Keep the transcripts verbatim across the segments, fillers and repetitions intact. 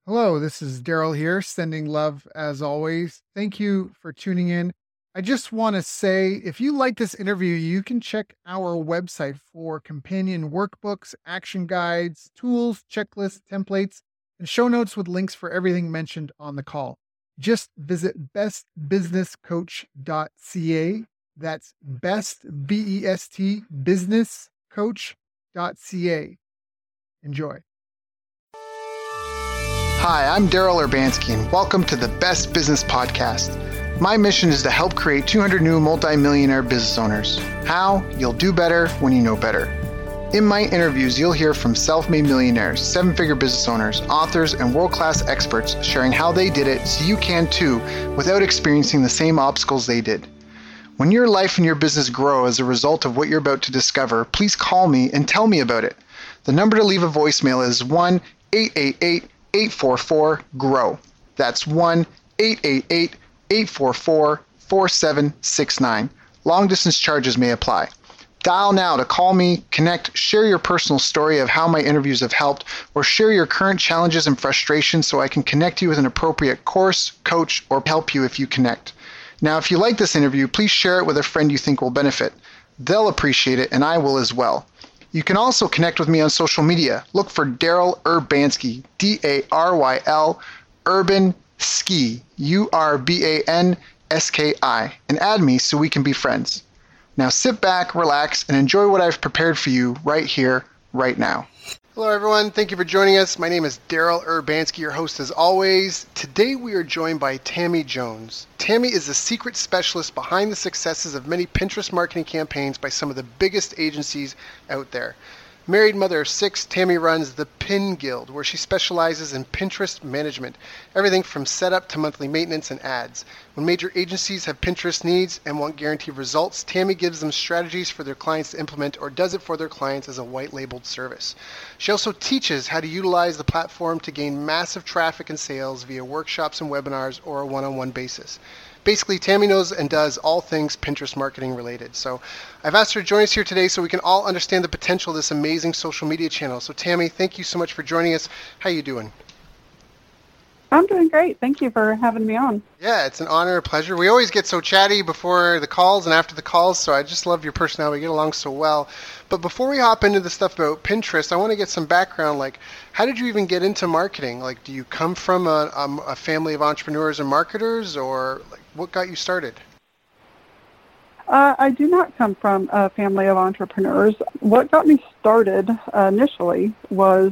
Hello, this is Daryl here, sending love as always. Thank you for tuning in. I just want to say if you like this interview, you can check our website for companion workbooks, action guides, tools, checklists, templates, and show notes with links for everything mentioned on the call. Just visit best business coach dot c a. That's best, B E S T, business coach dot c a. Enjoy. Hi, I'm Daryl Urbanski, and welcome to the Best Business Podcast. My mission is to help create two hundred new multimillionaire business owners. How? You'll do better when you know better. In my interviews, you'll hear from self-made millionaires, seven-figure business owners, authors, and world-class experts sharing how they did it so you can too without experiencing the same obstacles they did. When your life and your business grow as a result of what you're about to discover, please call me and tell me about it. The number to leave a voicemail is one eight eight eight eight four four G R O W. That's one eight eight eight eight four four four seven six nine. Long distance charges may apply. Dial now to call me, connect, share your personal story of how my interviews have helped, or share your current challenges and frustrations so I can connect you with an appropriate course, coach, or help you if you connect. Now, if you like this interview, please share it with a friend you think will benefit. They'll appreciate it, and I will as well. You can also connect with me on social media. Look for Daryl Urbanski, D A R Y L, Urban Ski, U R B A N S K I, and add me so we can be friends. Now sit back, relax, and enjoy what I've prepared for you right here, right now. Hello everyone, thank you for joining us. My name is Daryl Urbanski, your host as always. Today we are joined by Tammy Jones. Tammy is the secret specialist behind the successes of many Pinterest marketing campaigns by some of the biggest agencies out there. Married mother of six, Tammy runs the Pin Guild, where she specializes in Pinterest management, everything from setup to monthly maintenance and ads. When major agencies have Pinterest needs and want guaranteed results, Tammy gives them strategies for their clients to implement or does it for their clients as a white-labeled service. She also teaches how to utilize the platform to gain massive traffic and sales via workshops and webinars or a one-on-one basis. Basically, Tammy knows and does all things Pinterest marketing related. So I've asked her to join us here today so we can all understand the potential of this amazing social media channel. So Tammy, thank you so much for joining us. How you doing? I'm doing great. Thank you for having me on. Yeah, it's an honor, a pleasure. We always get so chatty before the calls and after the calls, so I just love your personality. We get along so well. But before we hop into the stuff about Pinterest, I want to get some background. Like, how did you even get into marketing? Like, do you come from a, um, a family of entrepreneurs and marketers, or like, what got you started? Uh, I do not come from a family of entrepreneurs. What got me started uh, initially was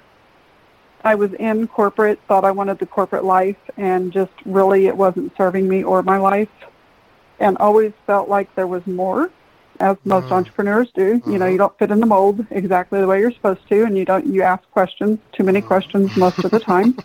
I was in corporate, thought I wanted the corporate life, and just really it wasn't serving me or my life, and always felt like there was more, as most mm-hmm. entrepreneurs do. Mm-hmm. You know, you don't fit in the mold exactly the way you're supposed to, and you don't you ask questions, too many mm-hmm. questions most of the time.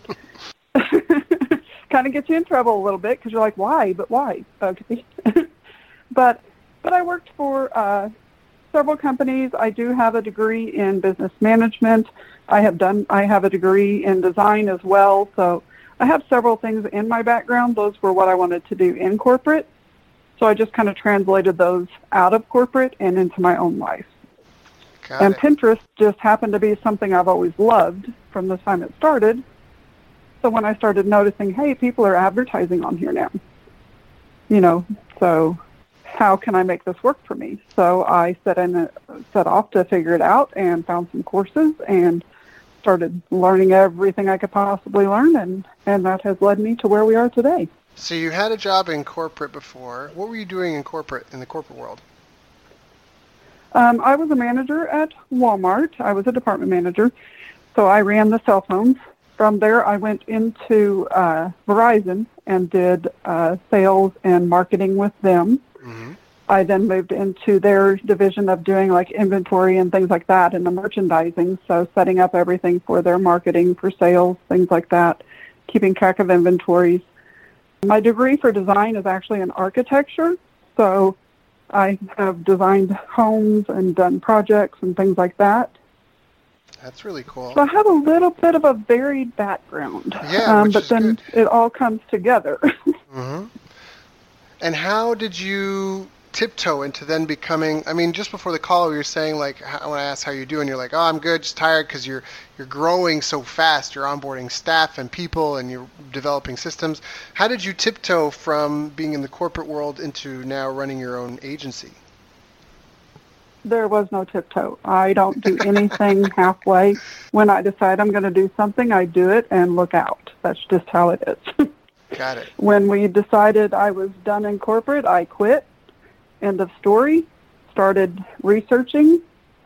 Kind of gets you in trouble a little bit because you're like, why? But why? Okay. but but I worked for uh, several companies. I do have a degree in business management. I have done. I have a degree in design as well. So I have several things in my background. Those were what I wanted to do in corporate. So I just kind of translated those out of corporate and into my own life. Got and it. Pinterest just happened to be something I've always loved from the time it started. So when I started noticing, hey, people are advertising on here now, you know, so how can I make this work for me? So I set in, set off to figure it out and found some courses and started learning everything I could possibly learn, and, and that has led me to where we are today. So you had a job in corporate before. What were you doing in corporate, in the corporate world? Um, I was a manager at Walmart. I was a department manager, so I ran the cell phones. From there, I went into uh, Verizon and did uh, sales and marketing with them. Mm-hmm. I then moved into their division of doing like inventory and things like that and the merchandising, so setting up everything for their marketing, for sales, things like that, keeping track of inventories. My degree for design is actually in architecture, so I have designed homes and done projects and things like that. That's really cool. So I have a little bit of a varied background, yeah, um, which but is then good. It all comes together. Mm-hmm. And how did you tiptoe into then becoming, I mean, just before the call, you were saying, like, when I asked how you're doing, you're like, oh, I'm good, just tired, because you're, you're growing so fast. You're onboarding staff and people, and you're developing systems. How did you tiptoe from being in the corporate world into now running your own agency? There was no tiptoe. I don't do anything halfway. When I decide I'm going to do something, I do it and look out. That's just how it is. Got it. When we decided I was done in corporate, I quit. End of story. Started researching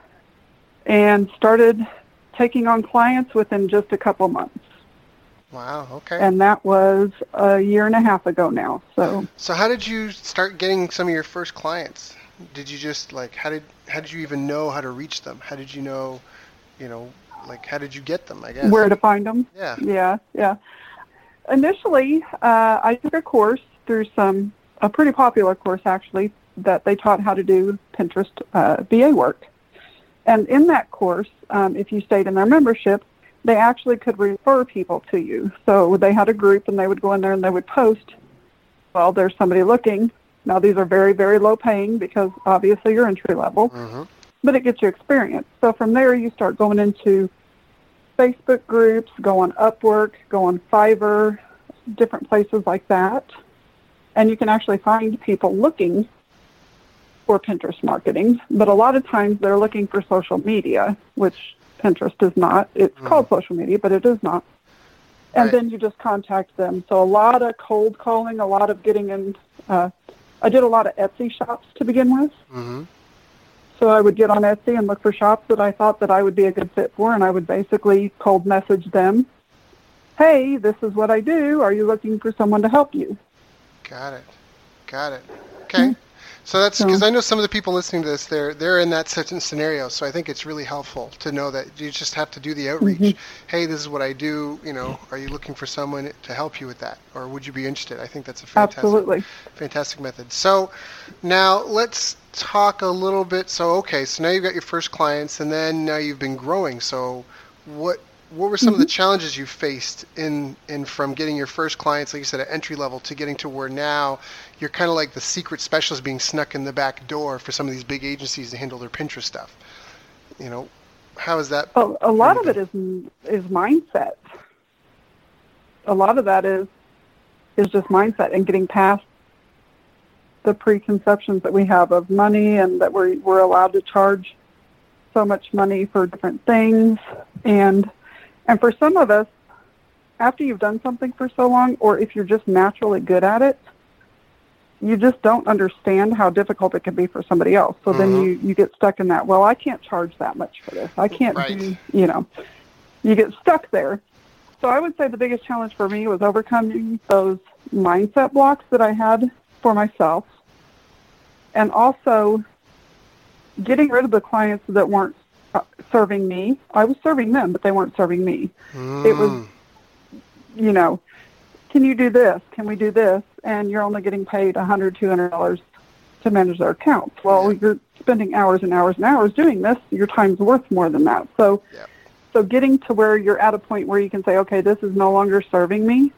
and started taking on clients within just a couple months. Wow, okay. And that was a year and a half ago now. So So how did you start getting some of your first clients? Did you just, like, how did how did you even know how to reach them? How did you know, you know, like, how did you get them, I guess? Where to find them? Yeah. Yeah, yeah. Initially, uh, I took a course through some, a pretty popular course, actually, that they taught how to do Pinterest uh, V A work. And in that course, um, if you stayed in their membership, they actually could refer people to you. So they had a group, and they would go in there and they would post, well, there's somebody looking. Now, these are very, very low paying because obviously you're entry level, Mm-hmm. but it gets you experience. So from there, you start going into Facebook groups, go on Upwork, go on Fiverr, different places like that. And you can actually find people looking for Pinterest marketing. But a lot of times they're looking for social media, which Pinterest is not. It's Mm. called social media, but it is not. And Right. then you just contact them. So a lot of cold calling, a lot of getting in. Uh, I did a lot of Etsy shops to begin with. Mm-hmm. So I would get on Etsy and look for shops that I thought that I would be a good fit for, and I would basically cold message them, hey, this is what I do. Are you looking for someone to help you? Got it. Got it. Okay. So that's because I know some of the people listening to this, they're they're in that certain scenario. So I think it's really helpful to know that you just have to do the outreach. Mhm. Hey, this is what I do. You know, are you looking for someone to help you with that, or would you be interested? I think that's a fantastic, Absolutely. fantastic method. So now let's talk a little bit. So okay, so now you've got your first clients, and then now you've been growing. So what what were some of the challenges you faced in in from getting your first clients, like you said, at entry level, to getting to where now you're kind of like the secret specialist being snuck in the back door for some of these big agencies to handle their Pinterest stuff? You know, how is that? Well, a lot of it is is mindset. A lot of that is is just mindset and getting past the preconceptions that we have of money and that we're we're allowed to charge so much money for different things. And and for some of us, after you've done something for so long, or if you're just naturally good at it, you just don't understand how difficult it can be for somebody else. So then you, you get stuck in that, well, I can't charge that much for this. I can't Right. do, you know, you get stuck there. So I would say the biggest challenge for me was overcoming those mindset blocks that I had for myself, and also getting rid of the clients that weren't uh, serving me. I was serving them, but they weren't serving me. Mm. It was, you know, can you do this? Can we do this? And you're only getting paid one hundred dollars, two hundred dollars to manage their accounts. Well, Yeah. you're spending hours and hours and hours doing this. Your time's worth more than that. So, Yeah. so getting to where you're at a point where you can say, okay, this is no longer serving me,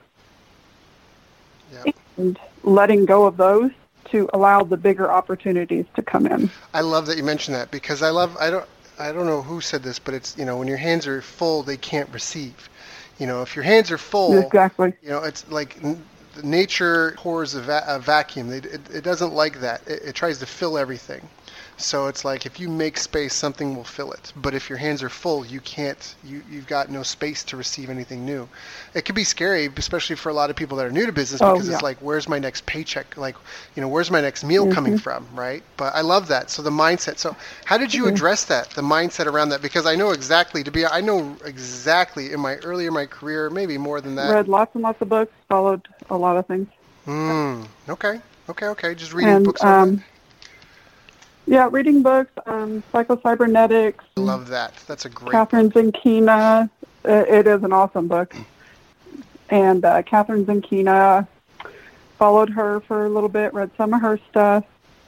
Yeah. and letting go of those to allow the bigger opportunities to come in. I love that you mentioned that, because I love, I don't, I don't know who said this, but it's, you know, when your hands are full, they can't receive. You know, if your hands are full, Exactly. you know, it's like n- nature pours a, va- a vacuum. It, it, it doesn't like that. It, it tries to fill everything. So it's like if you make space, something will fill it. But if your hands are full, you can't, you, you've got no space to receive anything new. It can be scary, especially for a lot of people that are new to business, Oh, because yeah. it's like, where's my next paycheck? Like, you know, where's my next meal coming from, right? But I love that. So the mindset. So how did you address that, the mindset around that? Because I know exactly, to be, I know exactly in my earlier in my career, maybe more than that. Read lots and lots of books, followed a lot of things. Mm, okay, okay, okay. Just reading And, books on um, that. Yeah, reading books, um, Psychocybernetics, I love that. That's a great Catherine Zenkina. It, it is an awesome book. And uh, Catherine Zenkina, followed her for a little bit, read some of her stuff.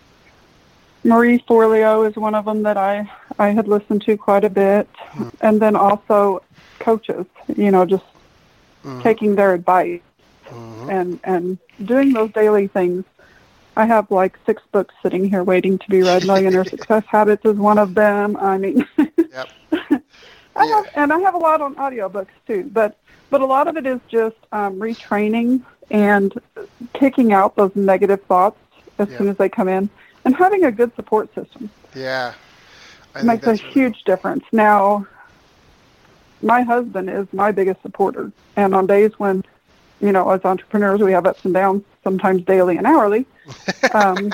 Marie Forleo is one of them that I, I had listened to quite a bit. And then also coaches, you know, just Mhm. taking their advice Mhm. and, and doing those daily things I have like six books sitting here waiting to be read. Millionaire Success Habits is one of them. I mean, yep. I Yeah. have, and I have a lot on audiobooks too, but, but a lot of it is just um, retraining and kicking out those negative thoughts as Yeah. soon as they come in, and having a good support system. Yeah. I Makes a think that's huge difference. Now, my husband is my biggest supporter, and on days when, you know, as entrepreneurs, we have ups and downs, sometimes daily and hourly, um,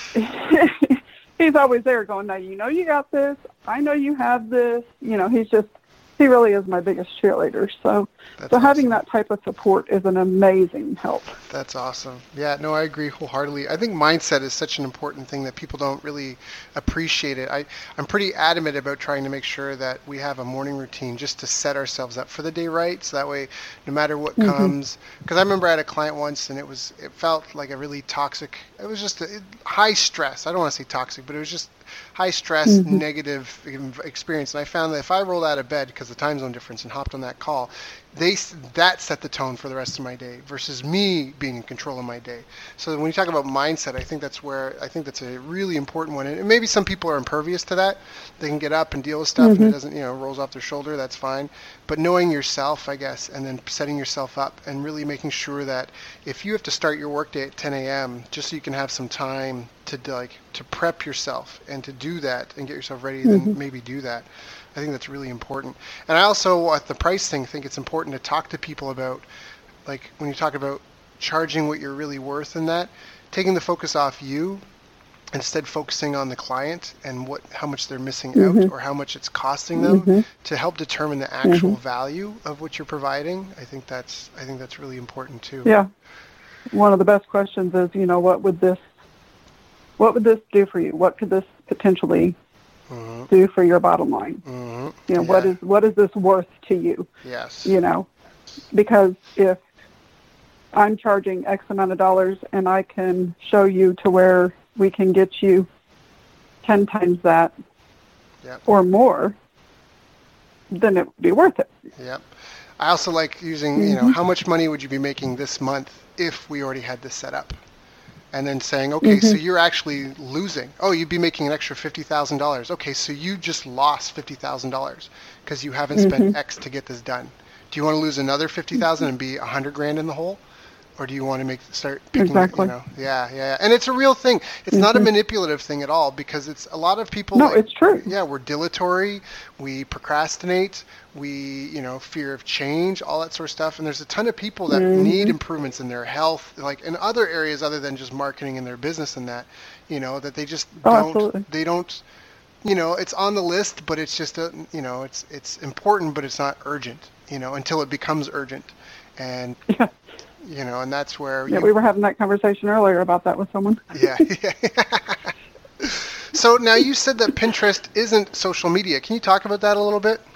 he's always there going, now, you know you got this. I know you have this. You know, he's just, he really is my biggest cheerleader. So, That's so having awesome. that type of support is an amazing help. That's awesome. Yeah, no, I agree wholeheartedly. I think mindset is such an important thing that people don't really appreciate it. I, I'm pretty adamant about trying to make sure that we have a morning routine just to set ourselves up for the day right. So that way, no matter what Mm-hmm. comes, because I remember I had a client once and it was, it felt like a really toxic, it was just a, high stress. I don't want to say toxic, but it was just high stress, Mm-hmm. negative experience. And I found that if I rolled out of bed because of the time zone difference and hopped on that call, they that set the tone for the rest of my day versus me being in control of my day. So when you talk about mindset, I think that's where I think that's a really important one. And maybe some people are impervious to that. They can get up and deal with stuff, Mm-hmm. and it doesn't, you know, rolls off their shoulder. That's fine. But knowing yourself, I guess, and then setting yourself up and really making sure that if you have to start your workday at ten a.m. just so you can have some time to like to prep yourself and to do that and get yourself ready, Mm-hmm. then maybe do that. I think that's really important. And I also, at the price thing, think it's important to talk to people about, like, when you talk about charging what you're really worth in that, taking the focus off you, instead focusing on the client and what how much they're missing Mm-hmm. out or how much it's costing them Mm-hmm. to help determine the actual Mm-hmm. value of what you're providing. I think that's I think that's really important too. Yeah. One of the best questions is, you know, what would this, what would this do for you? What could this potentially Mm-hmm. do for your bottom line? Mm-hmm. You know, Yeah. what is what is this worth to you? Yes. You know, because if I'm charging X amount of dollars and I can show you to where we can get you ten times that Yep. or more, then it would be worth it. Yep. I also like using, you know, how much money would you be making this month if we already had this set up? And then saying, okay, so you're actually losing. Oh, you'd be making an extra fifty thousand dollars. Okay, so you just lost fifty thousand dollars because you haven't spent X to get this done. Do you want to lose another fifty thousand and be a hundred grand in the hole? Or do you want to make start picking, Exactly. you know, yeah, yeah, yeah. And it's a real thing. It's not a manipulative thing at all because it's a lot of people. No, like, it's true. Yeah, we're dilatory, we procrastinate, we, you know, fear of change, all that sort of stuff. And there's a ton of people that need improvements in their health, like in other areas other than just marketing and their business and that, you know, that they just Oh, don't, absolutely. they don't, you know, it's on the list, but it's just, a, you know, it's it's important, but it's not urgent, you know, until it becomes urgent. And Yeah. you know, and that's where Yeah, you, we were having that conversation earlier about that with someone. yeah, yeah. So now you said that Pinterest isn't social media. Can you talk about that a little bit?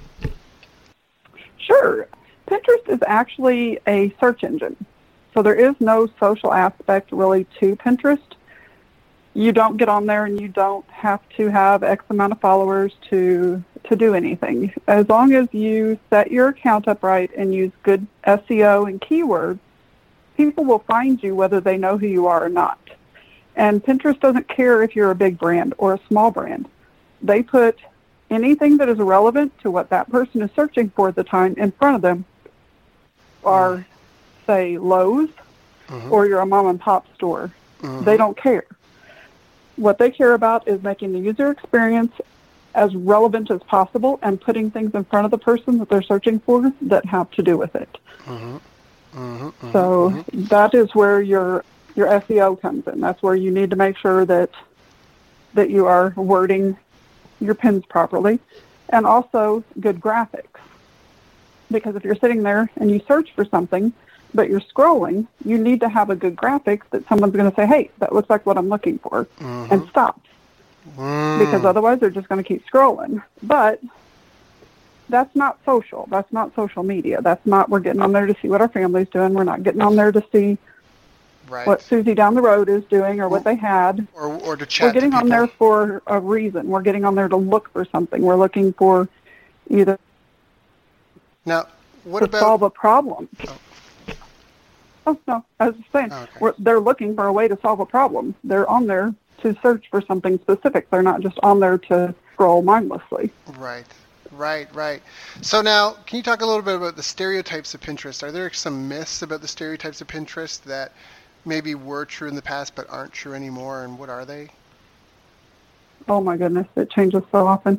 Sure. Pinterest is actually a search engine. So there is no social aspect really to Pinterest. You don't get on there and you don't have to have X amount of followers to to do anything. As long as you set your account up right and use good S E O and keywords, people will find you whether they know who you are or not. And Pinterest doesn't care if you're a big brand or a small brand. They put anything that is relevant to what that person is searching for at the time in front of them, or say Lowe's, Mhm. or you're a mom and pop store. Mhm. They don't care. What they care about is making the user experience as relevant as possible and putting things in front of the person that they're searching for that have to do with it. Mhm. Mhm. Mhm. So Mhm. that is where your your S E O comes in. That's where you need to make sure that that you are wording your pins properly, and also good graphics. Because if you're sitting there and you search for something, but you're scrolling, you need to have a good graphics that someone's going to say, hey, that looks like what I'm looking for, and stop. Mm. Because otherwise they're just going to keep scrolling. But that's not social. That's not social media. That's not, we're getting on there to see what our family's doing. We're not getting on there to see Right. what Susie down the road is doing or what they had. Or or to chat We're getting to on people. there for a reason. We're getting on there to look for something. We're looking for either Now, what to about solve a problem. Oh, no, I was just saying, Oh, okay. we're, they're looking for a way to solve a problem. They're on there to search for something specific. They're not just on there to scroll mindlessly. Right, right, right. So now, can you talk a little bit about the stereotypes of Pinterest? Are there some myths about the stereotypes of Pinterest that maybe were true in the past but aren't true anymore, and what are they? Oh, my goodness, it changes so often.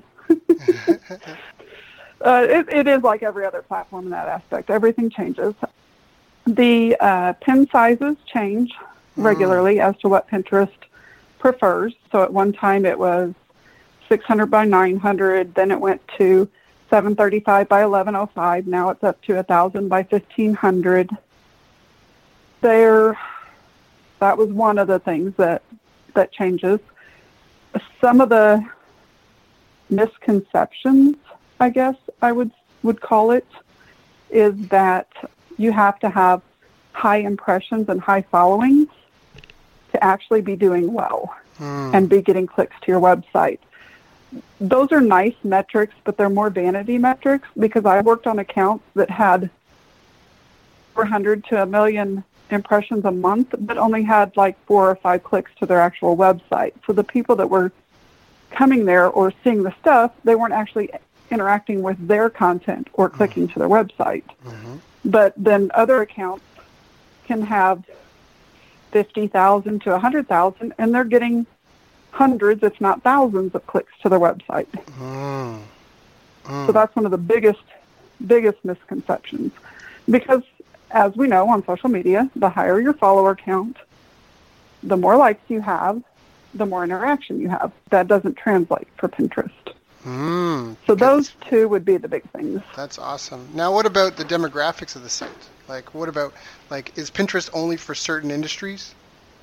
uh, it, it is like every other platform in that aspect. Everything changes. The uh, pin sizes change regularly mm. as to what Pinterest prefers. So at one time it was six hundred by nine hundred, then it went to seven thirty-five by eleven oh five, now it's up to one thousand by fifteen hundred. There, that was one of the things that, that changes. Some of the misconceptions, I guess I would would call it, is that you have to have high impressions and high followings to actually be doing well mm. and be getting clicks to your website. Those are nice metrics, but they're more vanity metrics, because I worked on accounts that had four hundred to a million impressions a month, but only had like four or five clicks to their actual website. So the people that were coming there or seeing the stuff, they weren't actually interacting with their content or clicking mm-hmm. to their website. Mm-hmm. But then other accounts can have fifty thousand to one hundred thousand, and they're getting hundreds, if not thousands, of clicks to their website. Mm. Mm. So that's one of the biggest, biggest misconceptions. Because, as we know on social media, the higher your follower count, the more likes you have, the more interaction you have. That doesn't translate for Pinterest. Mm, so those two would be the big things. That's awesome. Now, what about the demographics of the site? Like, what about, like, is Pinterest only for certain industries?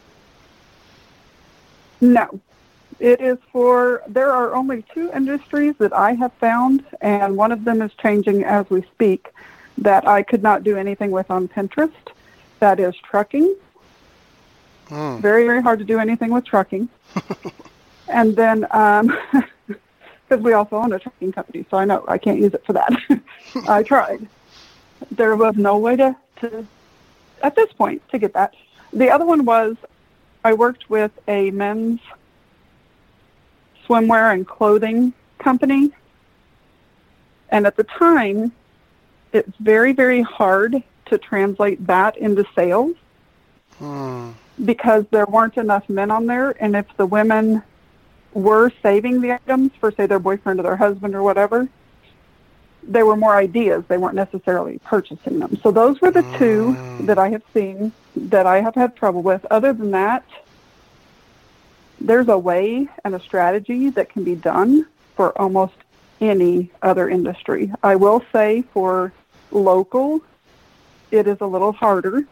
No. It is for, there are only two industries that I have found, and one of them is changing as we speak, that I could not do anything with on Pinterest. That is trucking. Mm. Very, very hard to do anything with trucking. And then, um, because we also own a trucking company, so I know I can't use it for that. I tried. There was no way to, to, at this point, to get that. The other one was I worked with a men's swimwear and clothing company. And at the time, it's very, very hard to translate that into sales hmm. because there weren't enough men on there. And if the women were saving the items for, say, their boyfriend or their husband or whatever, they were more ideas. They weren't necessarily purchasing them. So those were the hmm. two that I have seen that I have had trouble with. Other than that, there's a way and a strategy that can be done for almost any other industry. I will say for local, it is a little harder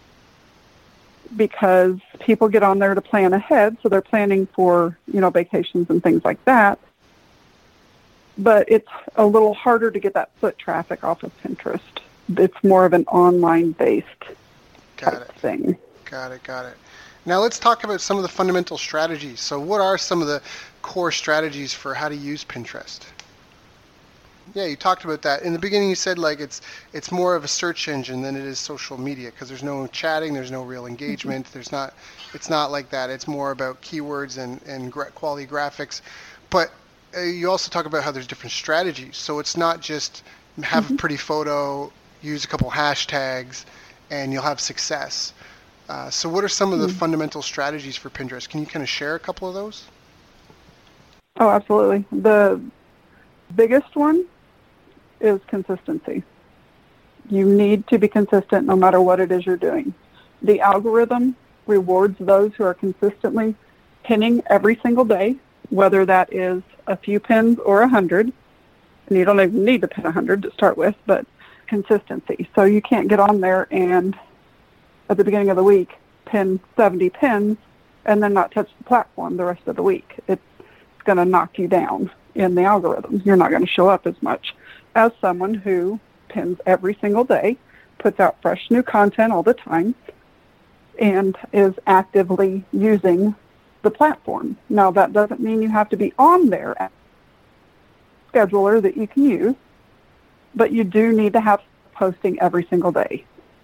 because people get on there to plan ahead, so they're planning for, you know, vacations and things like that. But it's a little harder to get that foot traffic off of Pinterest. It's more of an online-based got type it. thing. Got it, got it. Now let's talk about some of the fundamental strategies. So what are some of the core strategies for how to use Pinterest? Yeah, you talked about that. In the beginning you said like it's it's more of a search engine than it is social media because there's no chatting, there's no real engagement, there's not it's not like that. It's more about keywords and, and gra- quality graphics. But uh, you also talk about how there's different strategies. So it's not just have mm-hmm. a pretty photo, use a couple hashtags, and you'll have success. Uh, so what are some of the mm-hmm. fundamental strategies for Pinterest? Can you kind of share a couple of those? Oh, absolutely. The biggest one is consistency. You need to be consistent no matter what it is you're doing. The algorithm rewards those who are consistently pinning every single day, whether that is a few pins or a hundred. And you don't even need to pin a hundred to start with, but consistency. So you can't get on there and at the beginning of the week, pin seventy pins and then not touch the platform the rest of the week. It's going to knock you down in the algorithm. You're not going to show up as much as someone who pins every single day, puts out fresh new content all the time, and is actively using the platform. Now, that doesn't mean you have to be on there as a scheduler that you can use, but you do need to have posting every single day.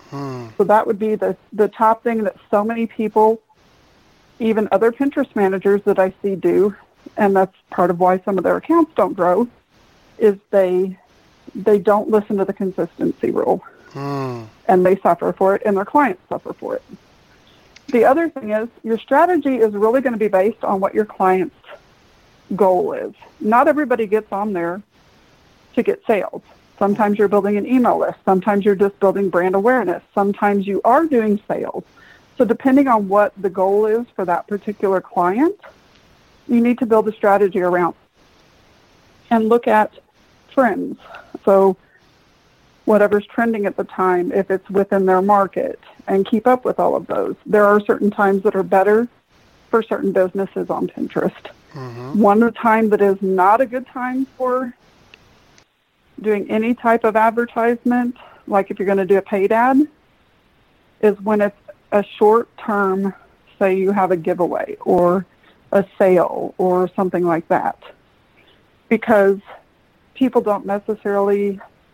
Hmm. So that would be the, the top thing that so many people, even other Pinterest managers that I see do, and that's part of why some of their accounts don't grow, is they they don't listen to the consistency rule. Hmm. And they suffer for it, and their clients suffer for it. The other thing is your strategy is really going to be based on what your client's goal is. Not everybody gets on there to get sales. Sometimes you're building an email list. Sometimes you're just building brand awareness. Sometimes you are doing sales. So depending on what the goal is for that particular client, you need to build a strategy around and look at trends. So whatever's trending at the time, if it's within their market, and keep up with all of those. There are certain times that are better for certain businesses on Pinterest. Mm-hmm. One of the time that is not a good time for doing any type of advertisement, like if you're going to do a paid ad, is when it's a short term, say you have a giveaway or a sale or something like that. Because people don't necessarily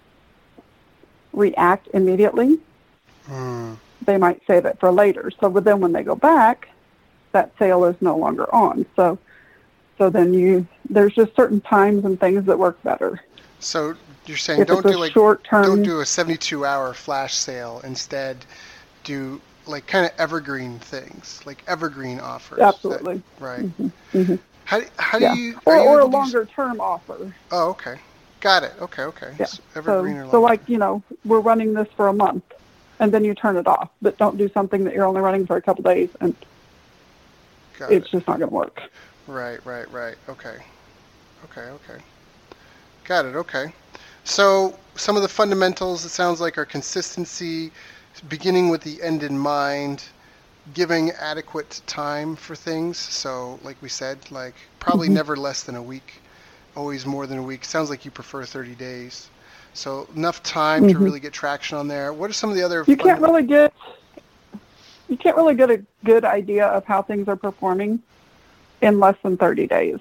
react immediately. Mm. They might save it for later. So but then when they go back, that sale is no longer on. So so then you there's just certain times and things that work better. So you're saying If don't it's do a like short-term, don't do a seventy-two hour flash sale. Instead, do like kind of evergreen things, like evergreen offers. Absolutely. That, right. Mm-hmm. Mm-hmm. How how Yeah. do you Or, are you or a able to use- longer term offer. Oh, okay. Got it. Okay, okay. Yeah. So evergreen So, or so longer. like, you know, we're running this for a month, and then you turn it off. But don't do something that you're only running for a couple days, and Got it's it. just not going to work. Right, right, right. Okay. Okay, okay. Got it. Okay. So some of the fundamentals, it sounds like, are consistency, beginning with the end in mind, giving adequate time for things. So like we said, like probably Mm-hmm. never less than a week, always more than a week. Sounds like you prefer thirty days. So enough time Mm-hmm. to really get traction on there. What are some of the other You can't funda- really get you can't really get a good idea of how things are performing in less than thirty days.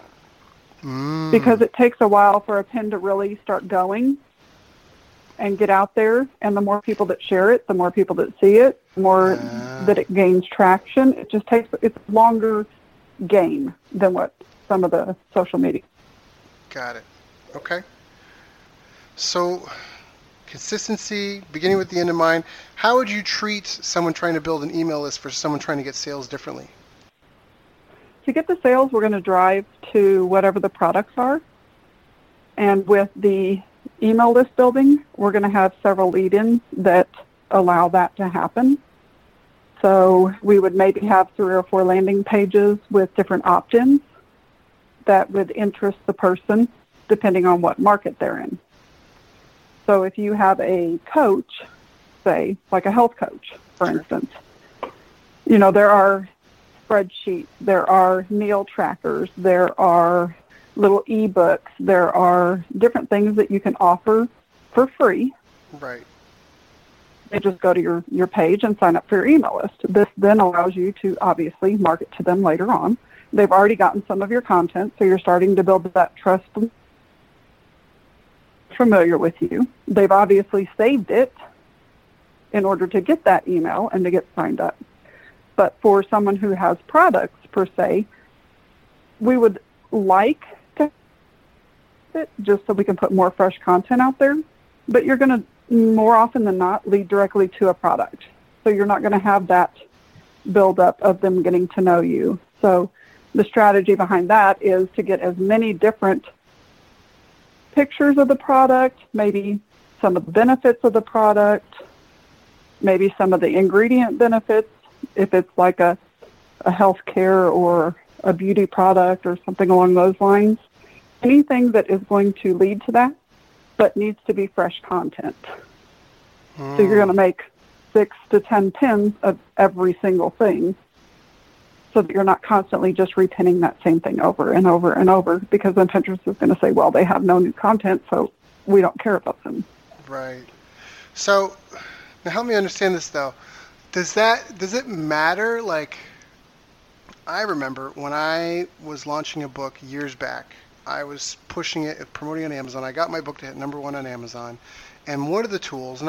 Mm. Because it takes a while for a pin to really start going and get out there. And the more people that share it, the more people that see it, the more Ah. that it gains traction. It just takes, it's a longer game than what some of the social media. Got it. Okay. So consistency, beginning with the end in mind. How would you treat someone trying to build an email list versus someone trying to get sales differently? To get the sales, we're going to drive to whatever the products are. And with the email list building, we're going to have several lead-ins that allow that to happen. So we would maybe have three or four landing pages with different opt-ins that would interest the person depending on what market they're in. So if you have a coach, say, like a health coach, for instance, you know, there are spreadsheets, there are meal trackers, there are little ebooks, there are different things that you can offer for free. Right. They just go to your, your page and sign up for your email list. This then allows you to obviously market to them later on. They've already gotten some of your content, so you're starting to build that trust, familiar with you. They've obviously saved it in order to get that email and to get signed up. But for someone who has products, per se, we would like to it just so we can put more fresh content out there. But you're going to, more often than not, lead directly to a product. So you're not going to have that buildup of them getting to know you. So the strategy behind that is to get as many different pictures of the product, maybe some of the benefits of the product, maybe some of the ingredient benefits, if it's like a, a healthcare or a beauty product or something along those lines. Anything that is going to lead to that, but needs to be fresh content. Mm. So you're going to make six to ten pins of every single thing so that you're not constantly just repinning that same thing over and over and over, because then Pinterest is going to say, well, they have no new content, so we don't care about them. Right. So now help me understand this, though. Does that, does it matter? Like, I remember when I was launching a book years back, I was pushing it, promoting on Amazon. I got my book to hit number one on Amazon. And one of the tools, not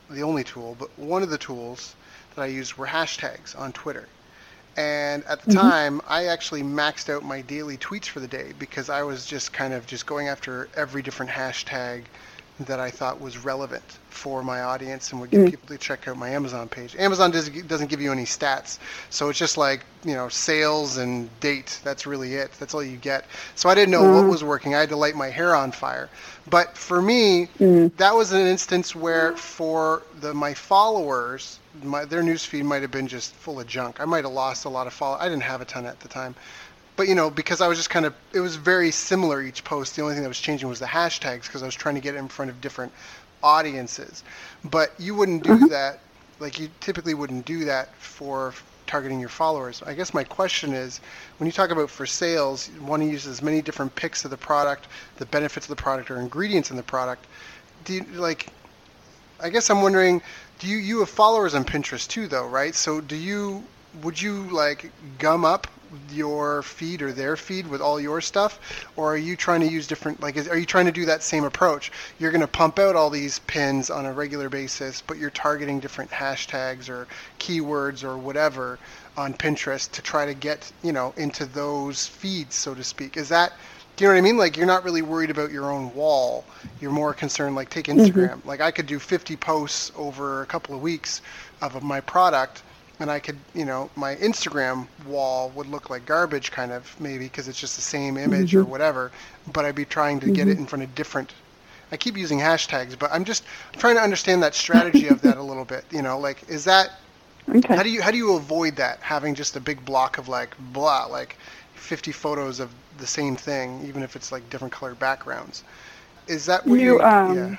the only tool, but one of the tools that I used were hashtags on Twitter. And at the Mm-hmm. time, I actually maxed out my daily tweets for the day because I was just kind of just going after every different hashtag that I thought was relevant for my audience and would get Mm. people to check out my Amazon page. Amazon doesn't doesn't give you any stats, so it's just like, you know, sales and date. That's really it. That's all you get. So I didn't know what Mm. was working. I had to light my hair on fire. But for me, Mm. that was an instance where for the my followers, my, their newsfeed might have been just full of junk. I might have lost a lot of followers. I didn't have a ton at the time. But, you know, because I was just kind of, it was very similar each post. The only thing that was changing was the hashtags because I was trying to get it in front of different audiences. But you wouldn't do Mm-hmm. that, like you typically wouldn't do that for targeting your followers. I guess my question is, when you talk about for sales, you want to use as many different pics of the product, the benefits of the product, or ingredients in the product. Do you, like, I guess I'm wondering, do you, you have followers on Pinterest too, though, right? So do you, would you like gum up your feed or their feed with all your stuff, or are you trying to use different, like, is, are you trying to do that same approach? You're going to pump out all these pins on a regular basis, but you're targeting different hashtags or keywords or whatever on Pinterest to try to get, you know, into those feeds, so to speak. Is that, do you know what I mean? Like, you're not really worried about your own wall. You're more concerned, like, take Instagram. Mm-hmm. Like, I could do fifty posts over a couple of weeks of my product, and I could, you know, my Instagram wall would look like garbage kind of, maybe, because it's just the same image Mm-hmm. or whatever, but I'd be trying to get Mm-hmm. it in front of different, I keep using hashtags, but I'm just trying to understand that strategy of that a little bit, you know, like, is that, Okay. how do you, how do you avoid that, having just a big block of like, blah, like fifty photos of the same thing, even if it's like different colored backgrounds? Is that what You you, um yeah.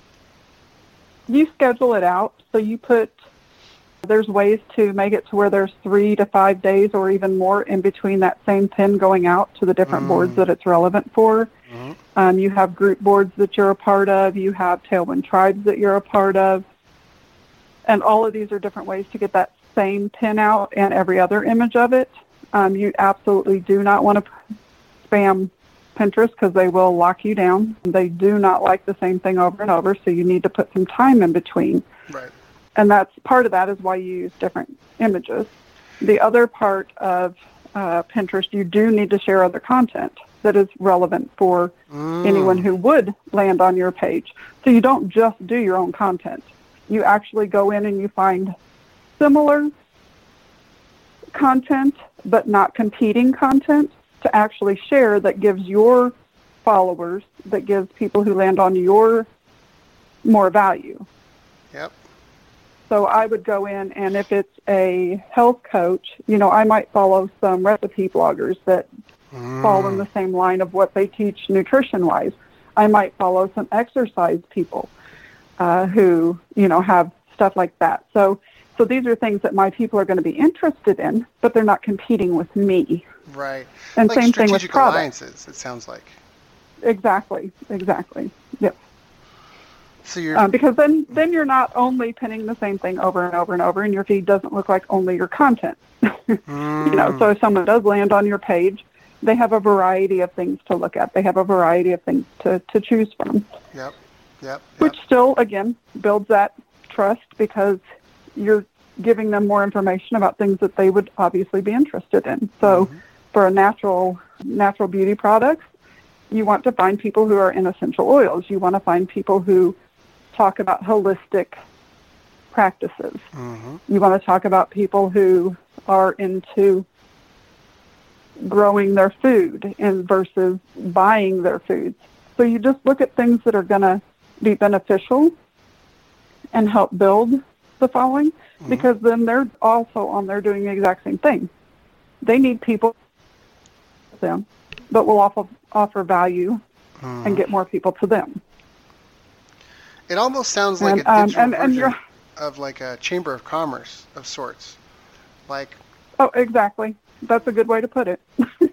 you schedule it out, so you put. There's ways to make it to where there's three to five days or even more in between that same pin going out to the different Mm. boards that it's relevant for. Mhm. Um, you have group boards that you're a part of. You have Tailwind Tribes that you're a part of. And all of these are different ways to get that same pin out and every other image of it. Um, you absolutely do not want to spam Pinterest because they will lock you down. They do not like the same thing over and over, so you need to put some time in between. Right. And that's part of that is why you use different images. The other part of uh, Pinterest, you do need to share other content that is relevant for Mm. anyone who would land on your page. So you don't just do your own content. You actually go in and you find similar content, but not competing content to actually share that gives your followers, that gives people who land on your more value. Yep. So I would go in, and if it's a health coach, you know, I might follow some recipe bloggers that fall in the same line of what they teach nutrition-wise. I might follow some exercise people uh, who, you know, have stuff like that. So, so these are things that my people are going to be interested in, but they're not competing with me. Right. And Like same thing with strategic products. alliances, it sounds like. Exactly, exactly. Yep. So you're Um, because then, then you're not only pinning the same thing over and over and over, and your feed doesn't look like only your content. mm, You know, so if someone does land on your page, they have a variety of things to look at. They have a variety of things to, to choose from, Yep. Yep. which Yep. still, again, builds that trust because you're giving them more information about things that they would obviously be interested in. So Mhm. for a natural natural beauty products, you want to find people who are in essential oils. You want to find people who talk about holistic practices. Mhm. You want to talk about people who are into growing their food and versus buying their foods. So you just look at things that are going to be beneficial and help build the following, Mhm. because then they're also on there doing the exact same thing. They need people to them, but will offer offer value Mhm. and get more people to them. It almost sounds like And, a um, digital and, and version you're, of like a chamber of commerce of sorts. Like, oh, exactly. That's a good way to put it.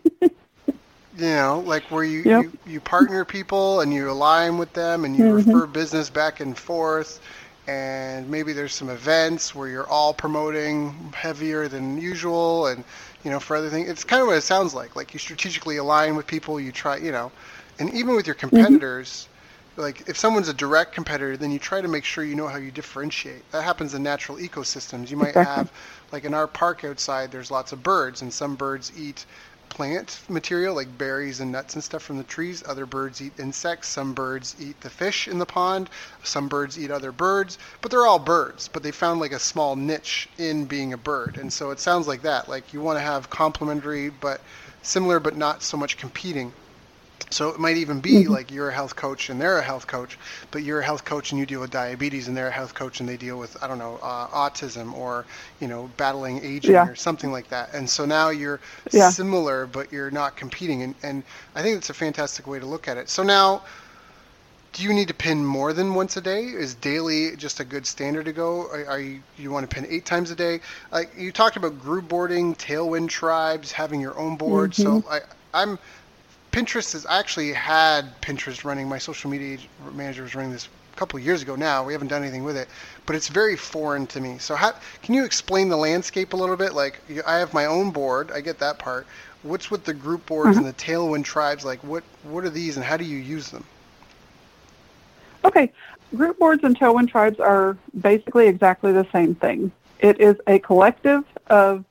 you know, like where you, Yep. you, you partner people and you align with them and you Mhm. refer business back and forth, and maybe there's some events where you're all promoting heavier than usual, and, you know, for other things. It's kind of what it sounds like. Like you strategically align with people, you try, you know, and even with your competitors, like if someone's a direct competitor, then you try to make sure you know how you differentiate. That happens in natural ecosystems. You might Exactly. have, like in our park outside, there's lots of birds, and some birds eat plant material like berries and nuts and stuff from the trees. Other birds eat insects. Some birds eat the fish in the pond. Some birds eat other birds, but they're all birds. But they found like a small niche in being a bird, and so it sounds like that. Like you want to have complementary but similar, but not so much competing. So it might even be Mm-hmm. like you're a health coach and they're a health coach, but you're a health coach and you deal with diabetes, and they're a health coach and they deal with, I don't know, uh, autism or, you know, battling aging Yeah. or something like that. And so now you're Yeah. similar, but you're not competing. And, and I think it's a fantastic way to look at it. So now, do you need to pin more than once a day? Is daily just a good standard to go? Are, are you, you want to pin eight times a day? Like you talked about group boarding, Tailwind tribes, having your own board. Mm-hmm. So I, I'm Pinterest is I actually had Pinterest running. My social media manager was running this a couple of years ago now. We haven't done anything with it, but it's very foreign to me. So how can you explain the landscape a little bit? Like I have my own board. I get that part. What's with the group boards Uh-huh. and the Tailwind tribes? Like what, what are these and how do you use them? Okay. Group boards and Tailwind tribes are basically exactly the same thing. It is a collective of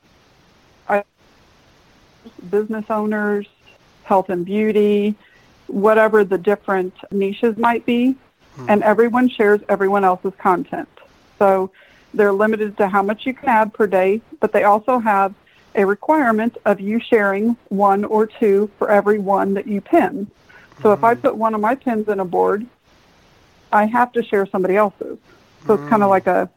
business owners, health and beauty, whatever the different niches might be, Hmm. and everyone shares everyone else's content. So they're limited to how much you can add per day, but they also have a requirement of you sharing one or two for every one that you pin. So if I put one of my pins in a board, I have to share somebody else's. So it's kind of like a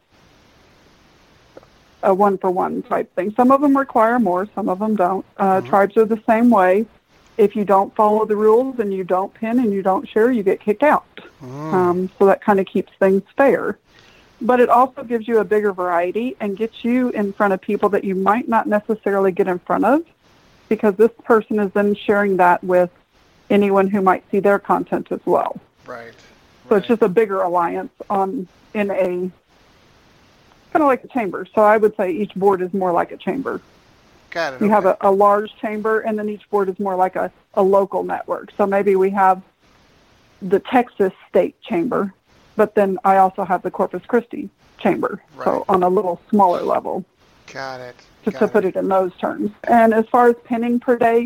a one-for-one type thing. Some of them require more, some of them don't. Uh, Mhm. Tribes are the same way. If you don't follow the rules and you don't pin and you don't share, you get kicked out. Mm. Um, so that kind of keeps things fair. But it also gives you a bigger variety and gets you in front of people that you might not necessarily get in front of, because this person is then sharing that with anyone who might see their content as well. Right. So right. it's just a bigger alliance on in a kind of like a chamber. So I would say each board is more like a chamber. Got it. You okay. have a, a large chamber, and then each board is more like a, a local network. So maybe we have the Texas State Chamber, but then I also have the Corpus Christi Chamber. Right. So on a little smaller level, Got it. just Got to put it in those terms. And as far as pinning per day,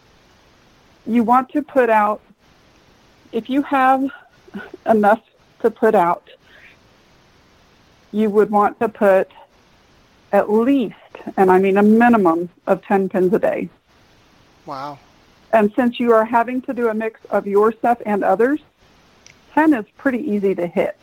you want to put out, if you have enough to put out, you would want to put at least, and I mean a minimum of ten pins a day. Wow. And since you are having to do a mix of your stuff and others, ten is pretty easy to hit.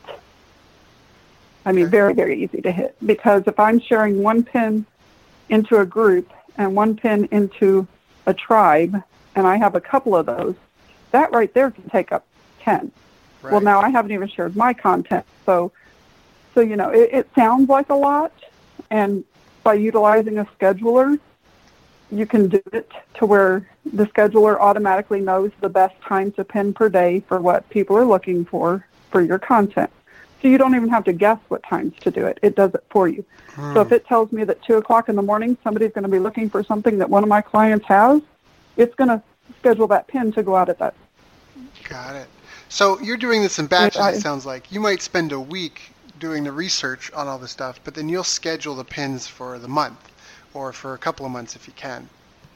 I mean, Okay. very, very easy to hit. Because if I'm sharing one pin into a group and one pin into a tribe, and I have a couple of those, that right there can take up ten. Right. Well, now I haven't even shared my content. So, so you know, it, it sounds like a lot. And by utilizing a scheduler, you can do it to where the scheduler automatically knows the best time to pin per day for what people are looking for for your content. So you don't even have to guess what times to do it. It does it for you. Hmm. So if it tells me that two o'clock in the morning somebody's going to be looking for something that one of my clients has, it's going to schedule that pin to go out at that. Got it. So you're doing this in batches, I- it sounds like. You might spend a week doing the research on all this stuff, but then you'll schedule the pins for the month or for a couple of months if you can.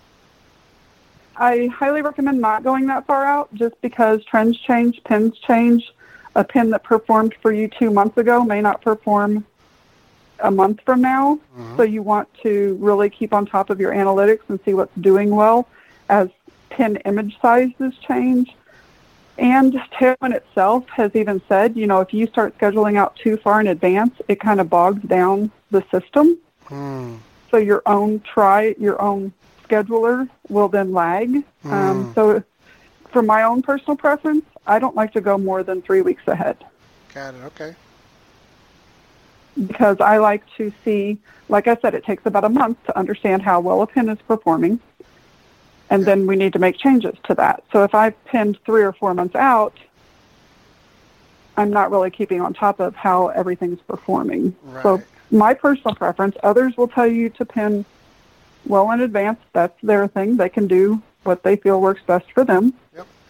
I highly recommend not going that far out just because trends change, pins change. A pin that performed for you two months ago may not perform a month from now. Mhm. So you want to really keep on top of your analytics and see what's doing well as pin image sizes change. And Tailwind itself has even said, you know, if you start scheduling out too far in advance, it kind of bogs down the system. Hmm. So your own try, your own scheduler will then lag. Um, Mm. so for my own personal preference, I don't like to go more than three weeks ahead Got it. Okay. because I like to see, like I said, it takes about a month to understand how well a pin is performing. And then we need to make changes to that. So if I've pinned three or four months out, I'm not really keeping on top of how everything's performing. Right. So my personal preference, others will tell you to pin well in advance. That's their thing. They can do what they feel works best for them. Yep.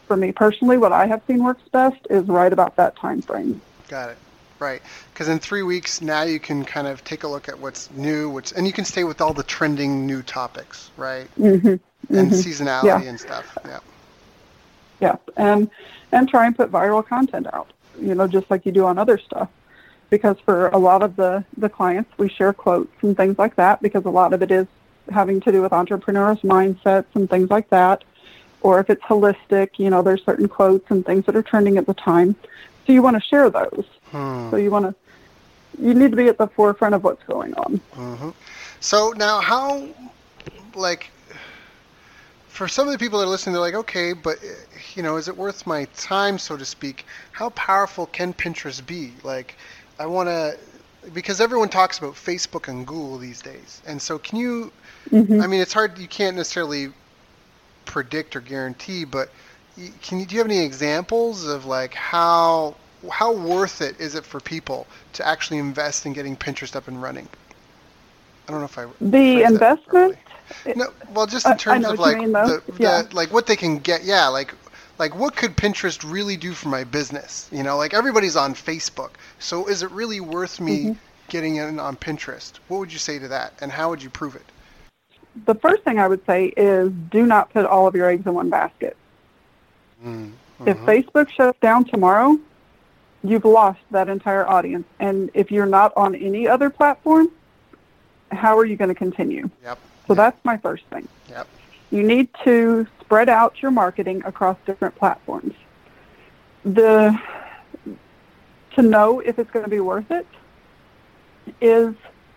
for me personally, what I have seen works best is right about that time frame. Got it. Right. Because in three weeks now you can kind of take a look at what's new, what's, and you can stay with all the trending new topics, right? Mm-hmm. And mm-hmm. seasonality yeah. and stuff. Yeah. Yeah. And, and try and put viral content out, you know, just like you do on other stuff. Because for a lot of the, the clients, we share quotes and things like that, because a lot of it is having to do with entrepreneurs' mindsets and things like that. Or if it's holistic, you know, there's certain quotes and things that are trending at the time. So you want to share those. Hmm. So you want to, you need to be at the forefront of what's going on. Mm-hmm. So now how, like, for some of the people that are listening, they're like, okay, but, you know, is it worth my time, so to speak? How powerful can Pinterest be? Like, I want to, because everyone talks about Facebook and Google these days. And so can you, mm-hmm. I mean, it's hard, you can't necessarily predict or guarantee, but can you, do you have any examples of like how, how worth it is it for people to actually invest in getting Pinterest up and running? I don't know if I the investment. No, well, just in terms of like mean, the, yeah. the like what they can get. Yeah, like like what could Pinterest really do for my business? You know, like everybody's on Facebook, so is it really worth me mm-hmm. getting in on Pinterest? What would you say to that, and how would you prove it? The first thing I would say is do not put all of your eggs in one basket. Mm-hmm. If Facebook shuts down tomorrow, you've lost that entire audience. And if you're not on any other platform, how are you going to continue? Yep. So yep. that's my first thing. Yep. You need to spread out your marketing across different platforms. The to know if it's going to be worth it is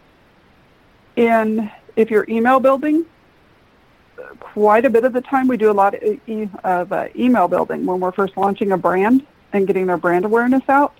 in if you're email building. Quite a bit of the time we do a lot of, e- of uh, email building when we're first launching a brand and getting their brand awareness out.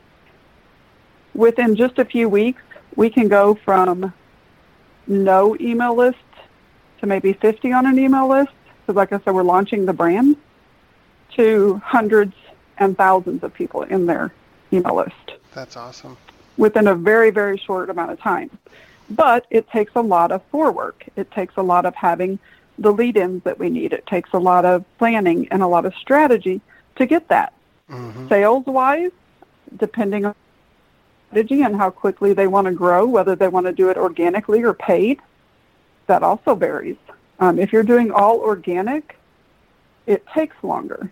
Within just a few weeks, we can go from no email list to maybe fifty on an email list. So like I said, we're launching the brand to hundreds and thousands of people in their email list. That's awesome. Within a very, very short amount of time. But it takes a lot of forework. It takes a lot of having the lead-ins that we need. It takes a lot of planning and a lot of strategy to get that. Mm-hmm. Sales-wise, depending on strategy and how quickly they want to grow, whether they want to do it organically or paid, that also varies. Um, if you're doing all organic, it takes longer.